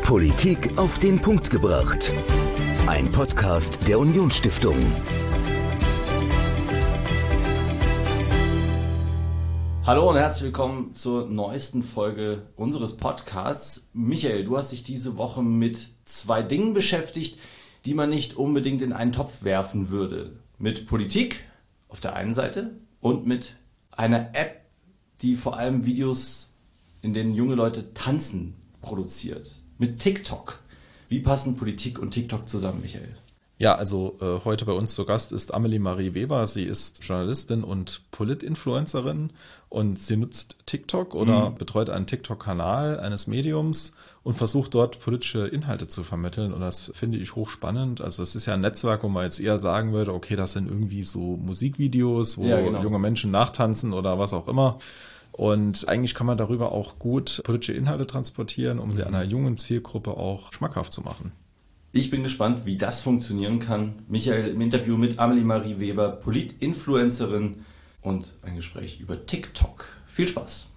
Politik auf den Punkt gebracht. Ein Podcast der Unionsstiftung. Hallo und herzlich willkommen zur neuesten Folge unseres Podcasts. Michael, du hast dich diese Woche mit zwei Dingen beschäftigt, die man nicht unbedingt in einen Topf werfen würde. Mit Politik auf der einen Seite und mit einer App, die vor allem Videos, in denen junge Leute tanzen, produziert. Mit TikTok. Wie passen Politik und TikTok zusammen, Michael? Ja, also heute bei uns zu Gast ist Amelie Marie Weber. Sie ist Journalistin und Polit-Influencerin und sie nutzt TikTok oder betreut einen TikTok-Kanal eines Mediums und versucht dort politische Inhalte zu vermitteln. Und das finde ich hochspannend. Also das ist ja ein Netzwerk, wo man jetzt eher sagen würde, okay, das sind irgendwie so Musikvideos, wo junge Menschen nachtanzen oder was auch immer. Und eigentlich kann man darüber auch gut politische Inhalte transportieren, um sie einer jungen Zielgruppe auch schmackhaft zu machen. Ich bin gespannt, wie das funktionieren kann. Michael im Interview mit Amelie Marie Weber, Polit-Influencerin und ein Gespräch über TikTok. Viel Spaß.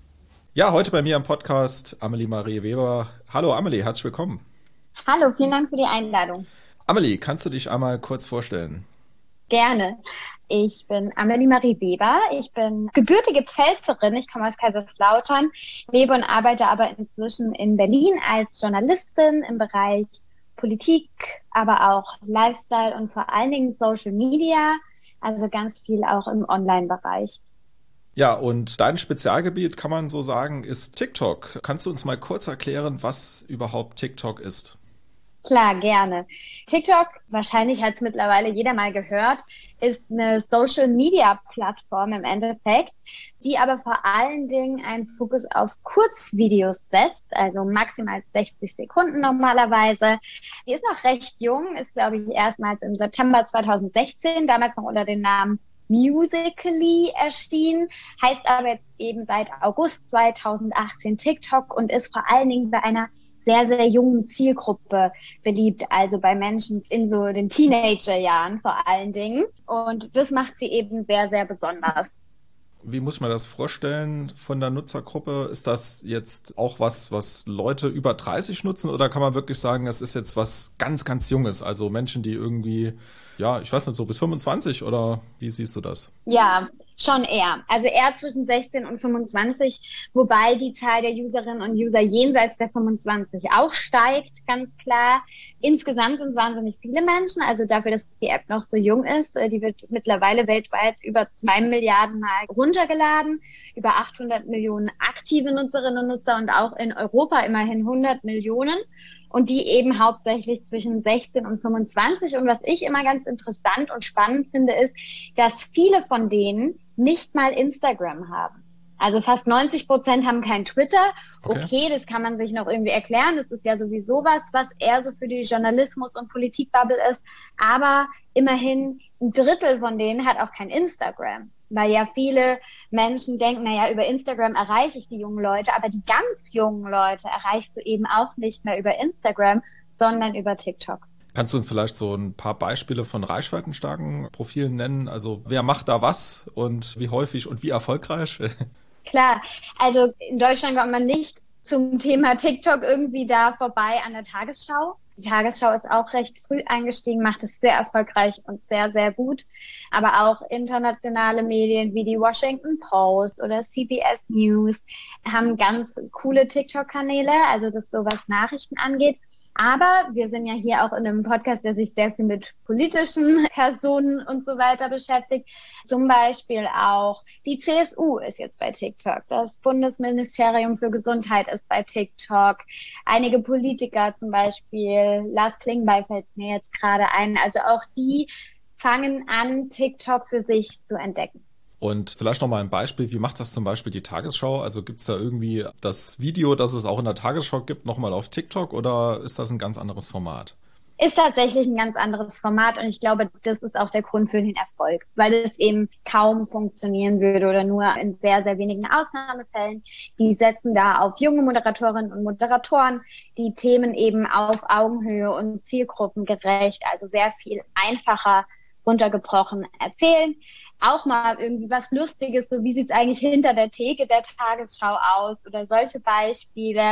Ja, heute bei mir am Podcast Amelie Marie Weber. Hallo Amelie, herzlich willkommen. Hallo, vielen Dank für die Einladung. Amelie, kannst du dich einmal kurz vorstellen? Gerne. Ich bin Amelie Marie Weber. Ich bin gebürtige Pfälzerin. Ich komme aus Kaiserslautern, lebe und arbeite aber inzwischen in Berlin als Journalistin im Bereich Politik, aber auch Lifestyle und vor allen Dingen Social Media, also ganz viel auch im Online-Bereich. Ja, und dein Spezialgebiet, kann man so sagen, ist TikTok. Kannst du uns mal kurz erklären, was überhaupt TikTok ist? Klar, gerne. TikTok, wahrscheinlich hat es mittlerweile jeder mal gehört, ist eine Social-Media-Plattform im Endeffekt, die aber vor allen Dingen einen Fokus auf Kurzvideos setzt, also maximal 60 Sekunden normalerweise. Die ist noch recht jung, ist, glaube ich, erstmals im September 2016, damals noch unter dem Namen Musical.ly erschienen, heißt aber jetzt eben seit August 2018 TikTok und ist vor allen Dingen bei einer sehr, sehr jungen Zielgruppe beliebt, also bei Menschen in so den Teenagerjahren vor allen Dingen. Und das macht sie eben sehr, sehr besonders. Wie muss man das vorstellen von der Nutzergruppe? Ist das jetzt auch was Leute über 30 nutzen oder kann man wirklich sagen, das ist jetzt was ganz, ganz Junges? Also Menschen, die irgendwie, ja, ich weiß nicht, so bis 25 oder wie siehst du das? Ja, schon eher. Also eher zwischen 16 und 25, wobei die Zahl der Userinnen und User jenseits der 25 auch steigt, ganz klar. Insgesamt sind es wahnsinnig viele Menschen, also dafür, dass die App noch so jung ist. Die wird mittlerweile weltweit über 2 Milliarden Mal runtergeladen, über 800 Millionen aktive Nutzerinnen und Nutzer und auch in Europa immerhin 100 Millionen. Und die eben hauptsächlich zwischen 16 und 25. Und was ich immer ganz interessant und spannend finde, ist, dass viele von denen nicht mal Instagram haben. Also fast 90% haben kein Twitter. Okay, das kann man sich noch irgendwie erklären. Das ist ja sowieso was eher so für die Journalismus- und Politikbubble ist. Aber immerhin ein Drittel von denen hat auch kein Instagram. Weil ja viele Menschen denken, naja, über Instagram erreiche ich die jungen Leute, aber die ganz jungen Leute erreichst du eben auch nicht mehr über Instagram, sondern über TikTok. Kannst du vielleicht so ein paar Beispiele von reichweitenstarken Profilen nennen? Also wer macht da was und wie häufig und wie erfolgreich? Klar, also in Deutschland kommt man nicht zum Thema TikTok irgendwie da vorbei an der Tagesschau. Die Tagesschau ist auch recht früh eingestiegen, macht es sehr erfolgreich und sehr, sehr gut. Aber auch internationale Medien wie die Washington Post oder CBS News haben ganz coole TikTok-Kanäle, also das so was Nachrichten angeht. Aber wir sind ja hier auch in einem Podcast, der sich sehr viel mit politischen Personen und so weiter beschäftigt. Zum Beispiel auch die CSU ist jetzt bei TikTok. Das Bundesministerium für Gesundheit ist bei TikTok. Einige Politiker, zum Beispiel Lars Klingbeil fällt mir jetzt gerade ein. Also auch die fangen an, TikTok für sich zu entdecken. Und vielleicht nochmal ein Beispiel, wie macht das zum Beispiel die Tagesschau? Also gibt es da irgendwie das Video, das es auch in der Tagesschau gibt, nochmal auf TikTok oder ist das ein ganz anderes Format? Ist tatsächlich ein ganz anderes Format und ich glaube, das ist auch der Grund für den Erfolg, weil es eben kaum funktionieren würde oder nur in sehr, sehr wenigen Ausnahmefällen. Die setzen da auf junge Moderatorinnen und Moderatoren, die Themen eben auf Augenhöhe und zielgruppengerecht, also sehr viel einfacher runtergebrochen erzählen. Auch mal irgendwie was Lustiges, so wie sieht's eigentlich hinter der Theke der Tagesschau aus oder solche Beispiele.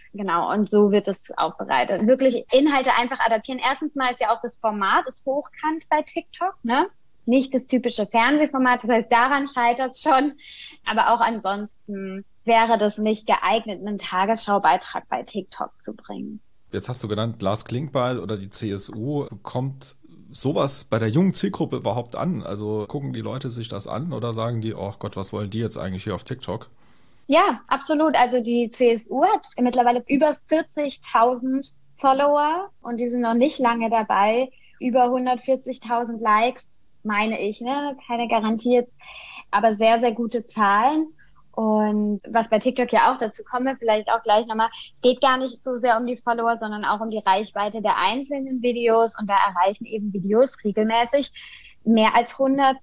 Genau, und so wird es aufbereitet. Wirklich Inhalte einfach adaptieren. Erstens mal ist ja auch das Format ist hochkant bei TikTok, ne? Nicht das typische Fernsehformat, das heißt, daran scheitert es schon. Aber auch ansonsten wäre das nicht geeignet, einen Tagesschaubeitrag bei TikTok zu bringen. Jetzt hast du genannt, Lars Klingbeil oder die CSU. Kommt sowas bei der jungen Zielgruppe überhaupt an? Also gucken die Leute sich das an oder sagen die, oh Gott, was wollen die jetzt eigentlich hier auf TikTok? Ja, absolut. Also die CSU hat mittlerweile über 40.000 Follower und die sind noch nicht lange dabei. Über 140.000 Likes, meine ich, ne? Keine Garantie jetzt, aber sehr, sehr gute Zahlen. Und was bei TikTok ja auch dazu komme, vielleicht auch gleich nochmal, es geht gar nicht so sehr um die Follower, sondern auch um die Reichweite der einzelnen Videos. Und da erreichen eben Videos regelmäßig mehr als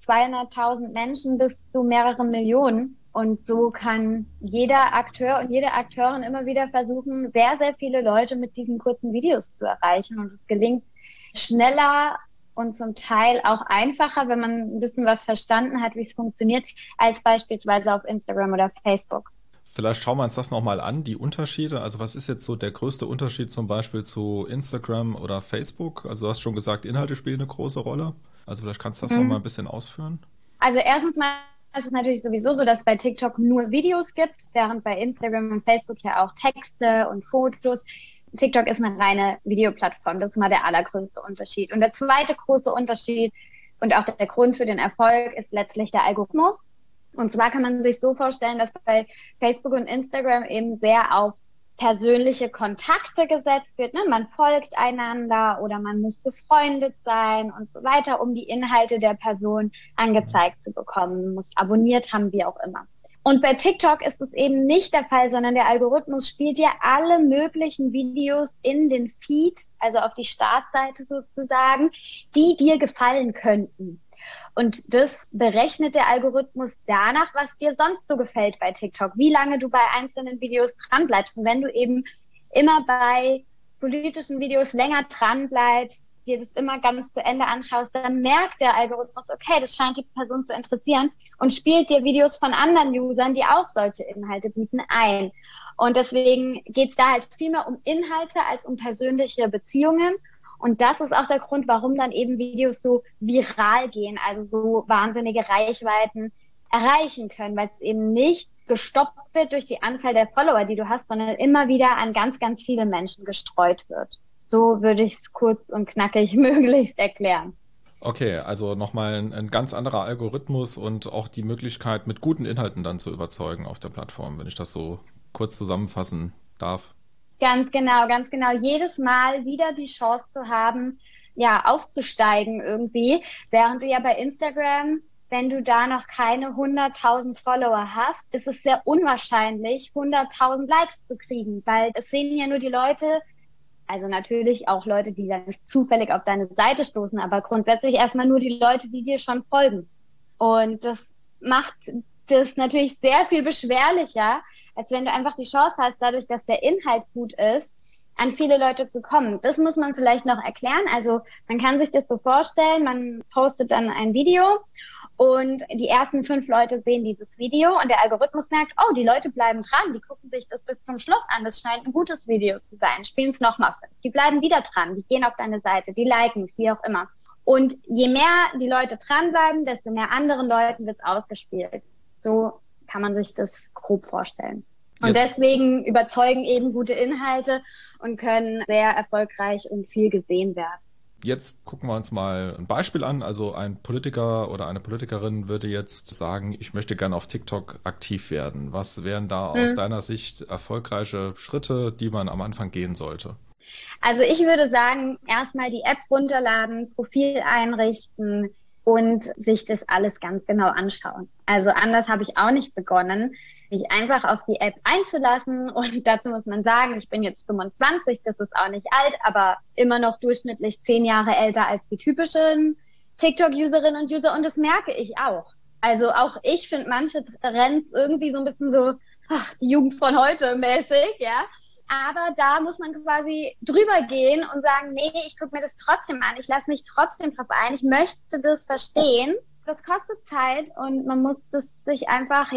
200.000 Menschen bis zu mehreren Millionen. Und so kann jeder Akteur und jede Akteurin immer wieder versuchen, sehr, sehr viele Leute mit diesen kurzen Videos zu erreichen. Und es gelingt schneller und zum Teil auch einfacher, wenn man ein bisschen was verstanden hat, wie es funktioniert, als beispielsweise auf Instagram oder Facebook. Vielleicht schauen wir uns das nochmal an, die Unterschiede. Also was ist jetzt so der größte Unterschied zum Beispiel zu Instagram oder Facebook? Also du hast schon gesagt, Inhalte spielen eine große Rolle. Also vielleicht kannst du das nochmal ein bisschen ausführen. Also erstens mal ist es natürlich sowieso so, dass es bei TikTok nur Videos gibt, während bei Instagram und Facebook ja auch Texte und Fotos. TikTok ist eine reine Videoplattform. Das ist mal der allergrößte Unterschied. Und der zweite große Unterschied und auch der Grund für den Erfolg ist letztlich der Algorithmus. Und zwar kann man sich so vorstellen, dass bei Facebook und Instagram eben sehr auf persönliche Kontakte gesetzt wird. Ne? Man folgt einander oder man muss befreundet sein und so weiter, um die Inhalte der Person angezeigt zu bekommen, muss abonniert haben, wie auch immer. Und bei TikTok ist es eben nicht der Fall, sondern der Algorithmus spielt dir alle möglichen Videos in den Feed, also auf die Startseite sozusagen, die dir gefallen könnten. Und das berechnet der Algorithmus danach, was dir sonst so gefällt bei TikTok, wie lange du bei einzelnen Videos dranbleibst. Und wenn du eben immer bei politischen Videos länger dranbleibst, dir das immer ganz zu Ende anschaust, dann merkt der Algorithmus, okay, das scheint die Person zu interessieren und spielt dir Videos von anderen Usern, die auch solche Inhalte bieten, ein. Und deswegen geht es da halt viel mehr um Inhalte als um persönliche Beziehungen. Und das ist auch der Grund, warum dann eben Videos so viral gehen, also so wahnsinnige Reichweiten erreichen können, weil es eben nicht gestoppt wird durch die Anzahl der Follower, die du hast, sondern immer wieder an ganz, ganz viele Menschen gestreut wird. So würde ich es kurz und knackig möglichst erklären. Okay, also nochmal ein ganz anderer Algorithmus und auch die Möglichkeit, mit guten Inhalten dann zu überzeugen auf der Plattform, wenn ich das so kurz zusammenfassen darf. Ganz genau, ganz genau. Jedes Mal wieder die Chance zu haben, ja, aufzusteigen irgendwie, während du ja bei Instagram, wenn du da noch keine 100.000 Follower hast, ist es sehr unwahrscheinlich, 100.000 Likes zu kriegen, weil es sehen ja nur die Leute, also natürlich auch Leute, die dann zufällig auf deine Seite stoßen, aber grundsätzlich erstmal nur die Leute, die dir schon folgen. Und das macht das natürlich sehr viel beschwerlicher, als wenn du einfach die Chance hast, dadurch, dass der Inhalt gut ist, an viele Leute zu kommen. Das muss man vielleicht noch erklären. Also man kann sich das so vorstellen, man postet dann ein Video und die ersten 5 Leute sehen dieses Video und der Algorithmus merkt, oh, die Leute bleiben dran, die gucken sich das bis zum Schluss an, das scheint ein gutes Video zu sein, spielen es nochmal 5. Die bleiben wieder dran, die gehen auf deine Seite, die liken es, wie auch immer. Und je mehr die Leute dranbleiben, desto mehr anderen Leuten wird es ausgespielt. So kann man sich das grob vorstellen. Und deswegen überzeugen eben gute Inhalte und können sehr erfolgreich und viel gesehen werden. Jetzt gucken wir uns mal ein Beispiel an. Also ein Politiker oder eine Politikerin würde jetzt sagen, ich möchte gerne auf TikTok aktiv werden. Was wären da aus deiner Sicht erfolgreiche Schritte, die man am Anfang gehen sollte? Also ich würde sagen, erstmal die App runterladen, Profil einrichten und sich das alles ganz genau anschauen. Also anders habe ich auch nicht begonnen, mich einfach auf die App einzulassen. Und dazu muss man sagen, ich bin jetzt 25, das ist auch nicht alt, aber immer noch durchschnittlich 10 Jahre älter als die typischen TikTok-Userinnen und User. Und das merke ich auch. Also auch ich finde manche Trends irgendwie so ein bisschen so, ach, die Jugend von heute mäßig, ja. Aber da muss man quasi drüber gehen und sagen, nee, ich gucke mir das trotzdem an, ich lasse mich trotzdem drauf ein, ich möchte das verstehen. Das kostet Zeit und man muss das sich einfach, ja,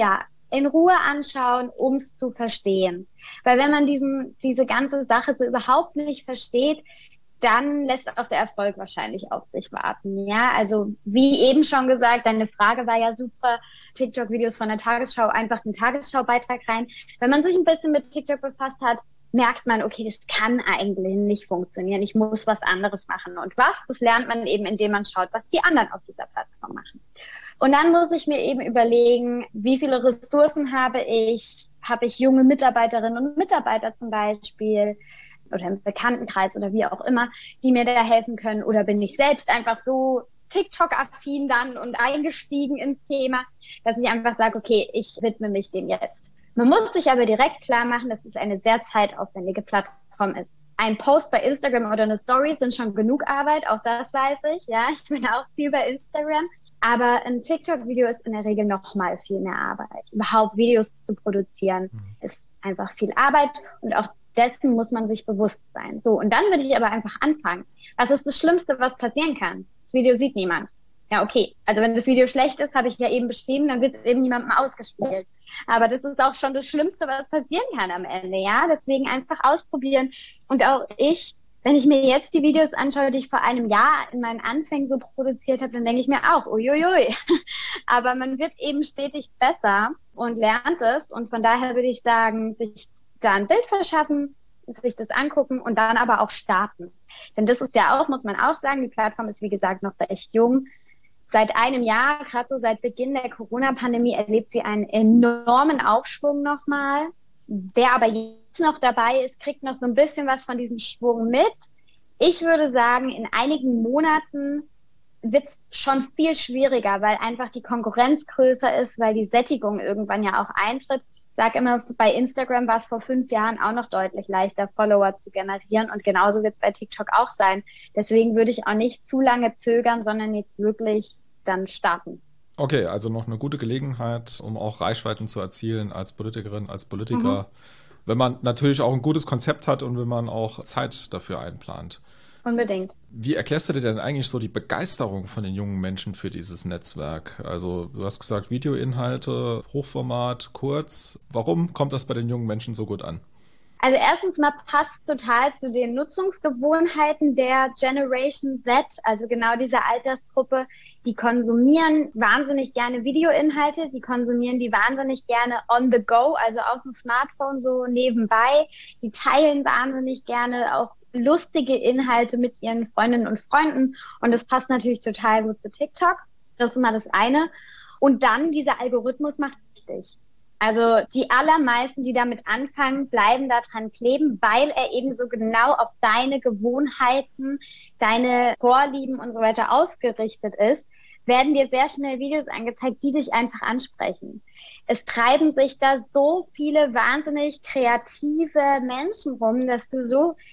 in Ruhe anschauen, um es zu verstehen. Weil wenn man diese ganze Sache so überhaupt nicht versteht, dann lässt auch der Erfolg wahrscheinlich auf sich warten. Ja, also wie eben schon gesagt, deine Frage war ja super, TikTok-Videos von der Tagesschau, einfach einen Tagesschau-Beitrag rein. Wenn man sich ein bisschen mit TikTok befasst hat, merkt man, okay, das kann eigentlich nicht funktionieren. Ich muss was anderes machen. Und das lernt man eben, indem man schaut, was die anderen auf dieser Plattform machen. Und dann muss ich mir eben überlegen, wie viele Ressourcen habe ich? Habe ich junge Mitarbeiterinnen und Mitarbeiter zum Beispiel oder im Bekanntenkreis oder wie auch immer, die mir da helfen können? Oder bin ich selbst einfach so TikTok-affin dann und eingestiegen ins Thema, dass ich einfach sage, okay, ich widme mich dem jetzt. Man muss sich aber direkt klar machen, dass es eine sehr zeitaufwendige Plattform ist. Ein Post bei Instagram oder eine Story sind schon genug Arbeit, auch das weiß ich. Ja, ich bin auch viel bei Instagram. Aber ein TikTok-Video ist in der Regel noch mal viel mehr Arbeit. Überhaupt Videos zu produzieren ist einfach viel Arbeit und auch dessen muss man sich bewusst sein. So, und dann würde ich aber einfach anfangen. Was ist das Schlimmste, was passieren kann? Das Video sieht niemand. Ja, okay. Also wenn das Video schlecht ist, habe ich ja eben beschrieben, dann wird es eben niemandem ausgespielt. Aber das ist auch schon das Schlimmste, was passieren kann am Ende, ja. Deswegen einfach ausprobieren. Und auch wenn ich mir jetzt die Videos anschaue, die ich vor einem Jahr in meinen Anfängen so produziert habe, dann denke ich mir auch, uiuiui. Aber man wird eben stetig besser und lernt es. Und von daher würde ich sagen, sich da ein Bild verschaffen, sich das angucken und dann aber auch starten. Denn das ist ja auch, muss man auch sagen, die Plattform ist, wie gesagt, noch recht jung. Seit einem Jahr, gerade so seit Beginn der Corona-Pandemie, erlebt sie einen enormen Aufschwung nochmal. Wer aber jetzt noch dabei ist, kriegt noch so ein bisschen was von diesem Schwung mit. Ich würde sagen, in einigen Monaten wird es schon viel schwieriger, weil einfach die Konkurrenz größer ist, weil die Sättigung irgendwann ja auch eintritt. Ich sage immer, bei Instagram war es vor 5 Jahren auch noch deutlich leichter, Follower zu generieren und genauso wird es bei TikTok auch sein. Deswegen würde ich auch nicht zu lange zögern, sondern jetzt wirklich dann starten. Okay, also noch eine gute Gelegenheit, um auch Reichweiten zu erzielen als Politikerin, als Politiker, wenn man natürlich auch ein gutes Konzept hat und wenn man auch Zeit dafür einplant. Unbedingt. Wie erklärst du dir denn eigentlich so die Begeisterung von den jungen Menschen für dieses Netzwerk? Also du hast gesagt, Videoinhalte, Hochformat, kurz. Warum kommt das bei den jungen Menschen so gut an? Also erstens mal passt total zu den Nutzungsgewohnheiten der Generation Z, also genau dieser Altersgruppe. Die konsumieren wahnsinnig gerne Videoinhalte, die konsumieren die wahnsinnig gerne on the go, also auf dem Smartphone so nebenbei. Die teilen wahnsinnig gerne auch lustige Inhalte mit ihren Freundinnen und Freunden und das passt natürlich total gut zu TikTok. Das ist mal das eine. Und dann, dieser Algorithmus macht süchtig. Also die allermeisten, die damit anfangen, bleiben da dran kleben, weil er eben so genau auf deine Gewohnheiten, deine Vorlieben und so weiter ausgerichtet ist, werden dir sehr schnell Videos angezeigt, die dich einfach ansprechen. Es treiben sich da so viele wahnsinnig kreative Menschen rum, dass du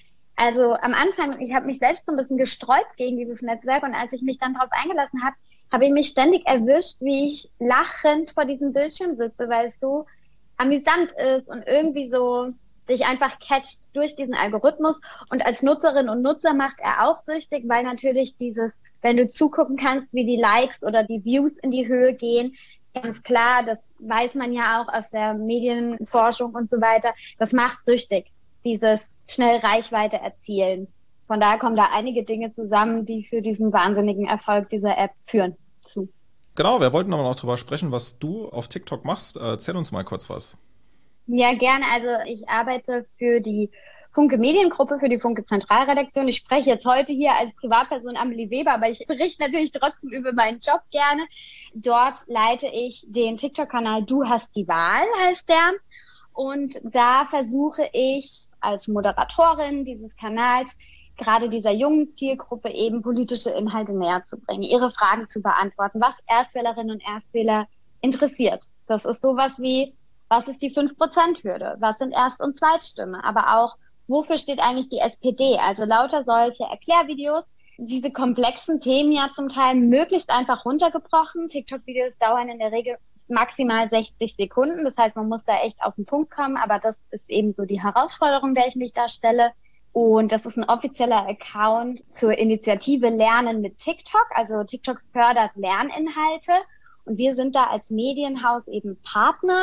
also am Anfang, ich habe mich selbst so ein bisschen gesträubt gegen dieses Netzwerk und als ich mich dann darauf eingelassen habe, habe ich mich ständig erwischt, wie ich lachend vor diesem Bildschirm sitze, weil es so amüsant ist und irgendwie so dich einfach catcht durch diesen Algorithmus. Und als Nutzerinnen und Nutzer macht er auch süchtig, weil natürlich wenn du zugucken kannst, wie die Likes oder die Views in die Höhe gehen, ganz klar, das weiß man ja auch aus der Medienforschung und so weiter, das macht süchtig, dieses schnell Reichweite erzielen. Von daher kommen da einige Dinge zusammen, die für diesen wahnsinnigen Erfolg dieser App führen. Genau, wir wollten aber noch drüber sprechen, was du auf TikTok machst. Erzähl uns mal kurz was. Ja, gerne. Also ich arbeite für die Funke Mediengruppe, für die Funke Zentralredaktion. Ich spreche jetzt heute hier als Privatperson Amelie Weber, aber ich berichte natürlich trotzdem über meinen Job gerne. Dort leite ich den TikTok-Kanal Du hast die Wahl, heißt der. Und da versuche ich als Moderatorin dieses Kanals gerade dieser jungen Zielgruppe eben politische Inhalte näher zu bringen, ihre Fragen zu beantworten, was Erstwählerinnen und Erstwähler interessiert. Das ist sowas wie, was ist die 5%-Hürde? Was sind Erst- und Zweitstimme? Aber auch, wofür steht eigentlich die SPD? Also lauter solche Erklärvideos, diese komplexen Themen ja zum Teil möglichst einfach runtergebrochen. TikTok-Videos dauern in der Regel maximal 60 Sekunden. Das heißt, man muss da echt auf den Punkt kommen. Aber das ist eben so die Herausforderung, der ich mich da stelle. Und das ist ein offizieller Account zur Initiative Lernen mit TikTok. Also TikTok fördert Lerninhalte. Und wir sind da als Medienhaus eben Partner.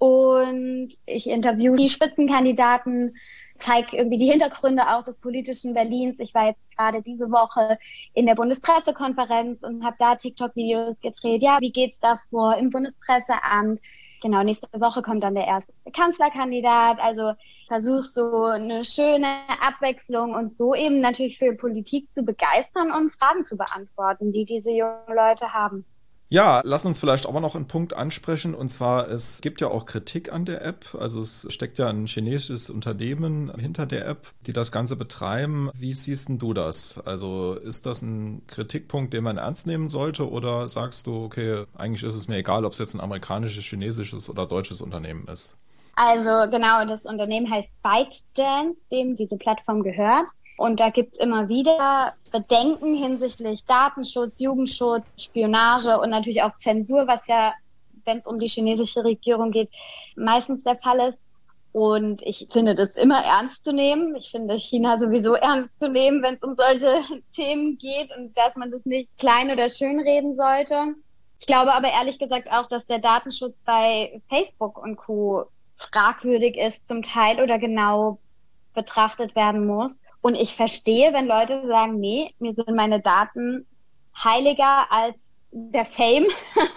und ich interviewe die Spitzenkandidaten, zeige irgendwie die Hintergründe auch des politischen Berlins. Ich war jetzt gerade diese Woche in der Bundespressekonferenz und habe da TikTok-Videos gedreht. Ja, wie geht's da vor im Bundespresseamt? Genau, nächste Woche kommt dann der erste Kanzlerkandidat. Also versuche so eine schöne Abwechslung und so eben natürlich für Politik zu begeistern und Fragen zu beantworten, die diese jungen Leute haben. Ja, lass uns vielleicht auch mal noch einen Punkt ansprechen, und zwar, es gibt ja auch Kritik an der App. Also es steckt ja ein chinesisches Unternehmen hinter der App, die das Ganze betreiben. Wie siehst denn du das? Also ist das ein Kritikpunkt, den man ernst nehmen sollte, oder sagst du, okay, eigentlich ist es mir egal, ob es jetzt ein amerikanisches, chinesisches oder deutsches Unternehmen ist? Also genau, das Unternehmen heißt ByteDance, dem diese Plattform gehört. Und da gibt's immer wieder Bedenken hinsichtlich Datenschutz, Jugendschutz, Spionage und natürlich auch Zensur, was ja, wenn es um die chinesische Regierung geht, meistens der Fall ist. Und ich finde das immer ernst zu nehmen. Ich finde China sowieso ernst zu nehmen, wenn es um solche Themen geht und dass man das nicht klein oder schön reden sollte. Ich glaube aber ehrlich gesagt auch, dass der Datenschutz bei Facebook und Co. fragwürdig ist zum Teil oder genau betrachtet werden muss. Und ich verstehe, wenn Leute sagen, nee, mir sind meine Daten heiliger als der Fame,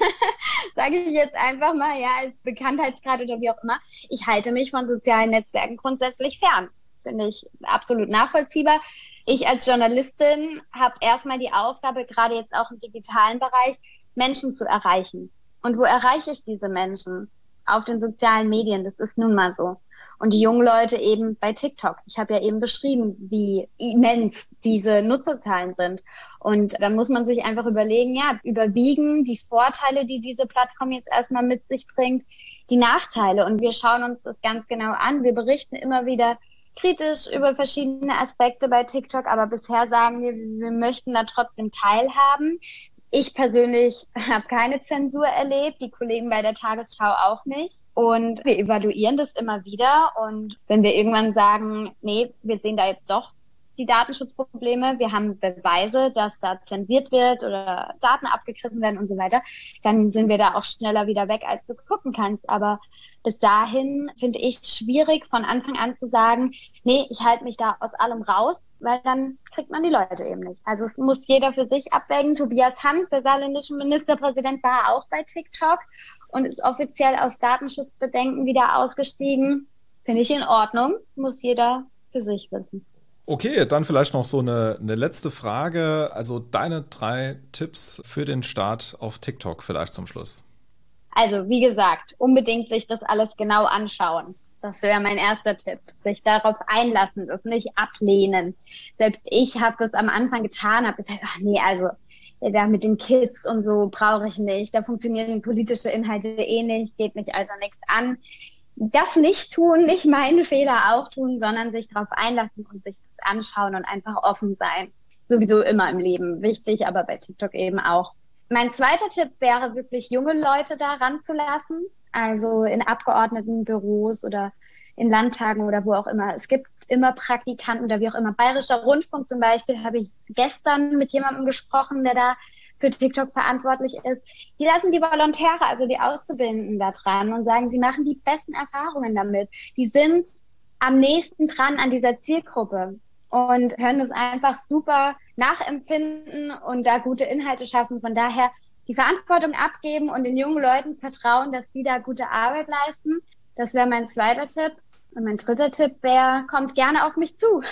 sage ich jetzt einfach mal, ja, als Bekanntheitsgrad oder wie auch immer. Ich halte mich von sozialen Netzwerken grundsätzlich fern. Finde ich absolut nachvollziehbar. Ich als Journalistin habe erstmal die Aufgabe, gerade jetzt auch im digitalen Bereich, Menschen zu erreichen. Und wo erreiche ich diese Menschen? Auf den sozialen Medien, das ist nun mal so. Und die jungen Leute eben bei TikTok. Ich habe ja eben beschrieben, wie immens diese Nutzerzahlen sind. Und dann muss man sich einfach überlegen, ja, überwiegen die Vorteile, die diese Plattform jetzt erstmal mit sich bringt, die Nachteile. Und wir schauen uns das ganz genau an. Wir berichten immer wieder kritisch über verschiedene Aspekte bei TikTok, aber bisher sagen wir möchten da trotzdem teilhaben. Ich persönlich habe keine Zensur erlebt, die Kollegen bei der Tagesschau auch nicht. Und wir evaluieren das immer wieder. Und wenn wir irgendwann sagen, nee, wir sehen da jetzt doch die Datenschutzprobleme, wir haben Beweise, dass da zensiert wird oder Daten abgegriffen werden und so weiter, dann sind wir da auch schneller wieder weg, als du gucken kannst. Aber bis dahin finde ich es schwierig, von Anfang an zu sagen, nee, ich halte mich da aus allem raus, weil dann kriegt man die Leute eben nicht. Also es muss jeder für sich abwägen. Tobias Hans, der saarländische Ministerpräsident, war auch bei TikTok und ist offiziell aus Datenschutzbedenken wieder ausgestiegen. Finde ich in Ordnung, muss jeder für sich wissen. Okay, dann vielleicht noch so eine letzte Frage. Also deine 3 Tipps für den Start auf TikTok vielleicht zum Schluss. Also wie gesagt, unbedingt sich das alles genau anschauen. Das wäre mein erster Tipp. Sich darauf einlassen, das nicht ablehnen. Selbst ich habe das am Anfang getan, habe gesagt, ach nee, also da mit den Kids und so brauche ich nicht. Da funktionieren politische Inhalte eh nicht, geht mich also nichts an. Das nicht tun, nicht meine Fehler auch tun, sondern sich darauf einlassen und sich das anschauen und einfach offen sein. Sowieso immer im Leben wichtig, aber bei TikTok eben auch. Mein zweiter Tipp wäre wirklich, junge Leute da ranzulassen, also in Abgeordnetenbüros oder in Landtagen oder wo auch immer. Es gibt immer Praktikanten oder wie auch immer. Bayerischer Rundfunk zum Beispiel habe ich gestern mit jemandem gesprochen, der da für TikTok verantwortlich ist. Die lassen die Volontäre, also die Auszubildenden da dran und sagen, sie machen die besten Erfahrungen damit. Die sind am nächsten dran an dieser Zielgruppe und können es einfach super nachempfinden und da gute Inhalte schaffen. Von daher die Verantwortung abgeben und den jungen Leuten vertrauen, dass sie da gute Arbeit leisten. Das wäre mein zweiter Tipp. Und mein dritter Tipp wäre, kommt gerne auf mich zu.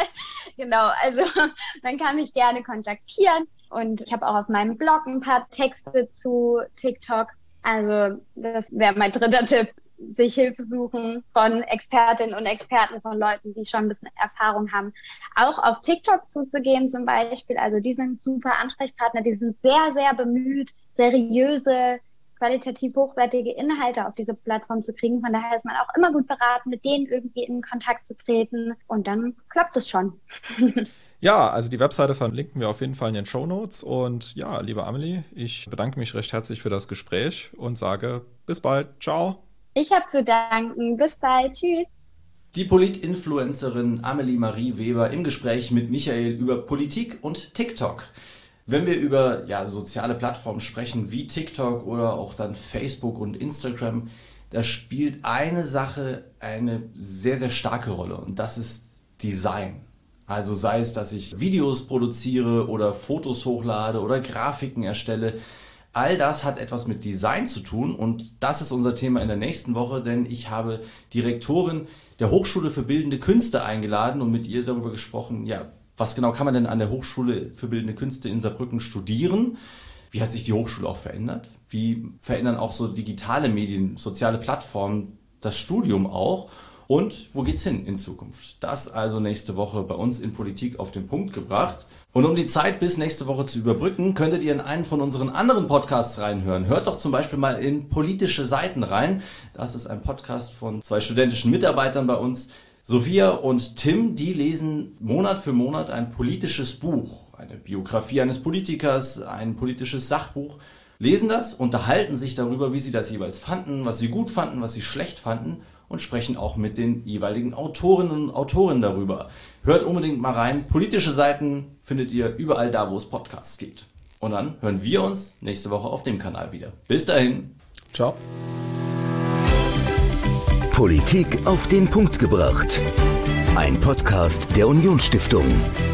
Genau, also man kann mich gerne kontaktieren. Und ich habe auch auf meinem Blog ein paar Texte zu TikTok. Also das wäre mein dritter Tipp, sich Hilfe suchen von Expertinnen und Experten, von Leuten, die schon ein bisschen Erfahrung haben. Auch auf TikTok zuzugehen zum Beispiel. Also die sind super Ansprechpartner, die sind sehr, sehr bemüht, seriöse, qualitativ hochwertige Inhalte auf diese Plattform zu kriegen. Von daher ist man auch immer gut beraten, mit denen irgendwie in Kontakt zu treten. Und dann klappt es schon. Ja, also die Webseite verlinken wir auf jeden Fall in den Shownotes. Und ja, liebe Amelie, ich bedanke mich recht herzlich für das Gespräch und sage bis bald. Ciao. Ich habe zu danken. Bis bald. Tschüss. Die Polit-Influencerin Amelie Marie Weber im Gespräch mit Michael über Politik und TikTok. Wenn wir über soziale Plattformen sprechen wie TikTok oder auch dann Facebook und Instagram, da spielt eine Sache eine sehr, sehr starke Rolle und das ist Design. Also sei es, dass ich Videos produziere oder Fotos hochlade oder Grafiken erstelle. All das hat etwas mit Design zu tun und das ist unser Thema in der nächsten Woche, denn ich habe die Rektorin der Hochschule für Bildende Künste eingeladen und mit ihr darüber gesprochen, ja, was genau kann man denn an der Hochschule für Bildende Künste in Saarbrücken studieren? Wie hat sich die Hochschule auch verändert? Wie verändern auch so digitale Medien, soziale Plattformen das Studium auch? Und wo geht's hin in Zukunft? Das also nächste Woche bei uns in Politik auf den Punkt gebracht. Und um die Zeit bis nächste Woche zu überbrücken, könntet ihr in einen von unseren anderen Podcasts reinhören. Hört doch zum Beispiel mal in Politische Seiten rein. Das ist ein Podcast von 2 studentischen Mitarbeitern bei uns. Sophia und Tim, die lesen Monat für Monat ein politisches Buch. Eine Biografie eines Politikers, ein politisches Sachbuch. Lesen das, unterhalten sich darüber, wie sie das jeweils fanden, was sie gut fanden, was sie schlecht fanden und sprechen auch mit den jeweiligen Autorinnen und Autoren darüber. Hört unbedingt mal rein. Politische Seiten findet ihr überall da, wo es Podcasts gibt. Und dann hören wir uns nächste Woche auf dem Kanal wieder. Bis dahin. Ciao. Politik auf den Punkt gebracht. Ein Podcast der Unionsstiftung.